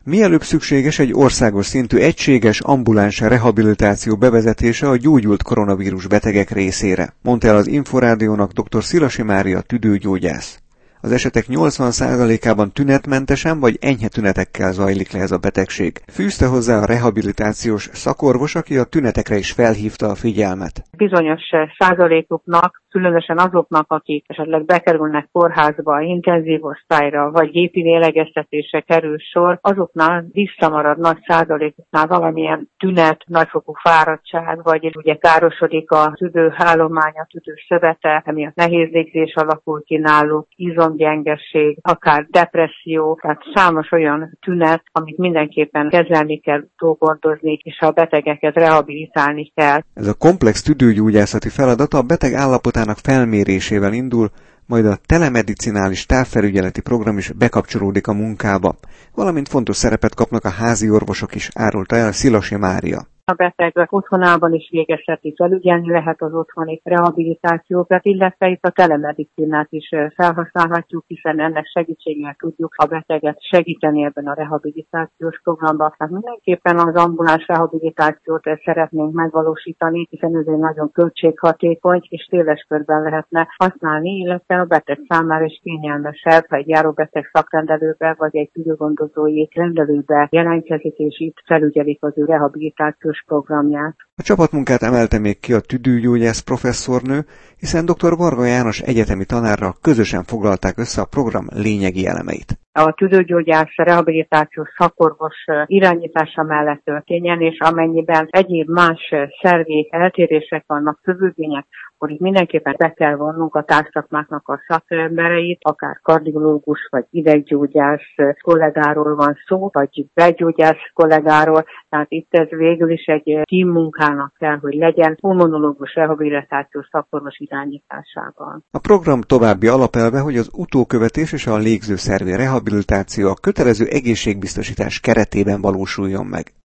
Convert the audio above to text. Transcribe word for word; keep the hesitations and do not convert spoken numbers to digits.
Mielőbb szükséges egy országos szintű egységes ambuláns rehabilitáció bevezetése a gyógyult koronavírus betegek részére, mondta el az Inforádiónak dr. Szilasi Mária tüdőgyógyász. Az esetek nyolcvan százalékában tünetmentesen vagy enyhe tünetekkel zajlik le ez a betegség. Fűzte hozzá a rehabilitációs szakorvos, aki a tünetekre is felhívta a figyelmet. Bizonyos százalékoknak, különösen azoknak, akik esetleg bekerülnek kórházba, intenzív osztályra, vagy gépi lélegeztetésre kerül sor, azoknál visszamarad nagy százalékoknál valamilyen tünet, nagyfokú fáradtság, vagy ugye károsodik a tüdőállomány, a tüdőszövete, emiatt nehéz légzés alakul ki náluk, izomgyengesség, akár depresszió, tehát számos olyan tünet, amit mindenképpen kezelni kell, gondozni, és a betegeket rehabilitálni kell. Ez a komplex tüdőgyógyászati feladat a beteg állapotának felmérésével indul, majd a telemedicinális távfelügyeleti program is bekapcsolódik a munkába, valamint fontos szerepet kapnak a házi orvosok is, árulta el Szilasi Mária. A beteg otthonában is végezheti, felügyelni lehet az otthoni rehabilitációkat, illetve itt a telemedicinát is felhasználhatjuk, hiszen ennek segítségével tudjuk a beteget segíteni ebben a rehabilitációs programban. Tehát mindenképpen az ambuláns rehabilitációt szeretnénk megvalósítani, hiszen ez egy nagyon költséghatékony és széles körben lehetne használni, illetve a beteg számára is kényelmesebb, ha egy járóbeteg szakrendelőbe vagy egy tüdőgondozói rendelőbe jelentkezik, és itt felügyelik az ő rehabilitációs programját. A csapatmunkát emelte még ki a tüdőgyógyász professzornő, hiszen dr. Varga János egyetemi tanárral közösen foglalták össze a program lényegi elemeit. A tüdőgyógyász rehabilitációs szakorvos irányítása mellett történjen, és amennyiben egyéb más szervi eltérések vannak, fővődények, akkor itt mindenképpen be kell vonnunk a társszakmáknak a szakembereit, akár kardiológus vagy ideggyógyász kollégáról van szó, vagy belgyógyász kollégáról, tehát itt ez végül is egy team munkának kell, hogy legyen pulmonológus rehabilitációs szakorvos irányításában. A program további alapelve, hogy az utókövetés és a légzőszervi rehabilitáció a kötelező egészségbiztosítás keretében valósuljon meg.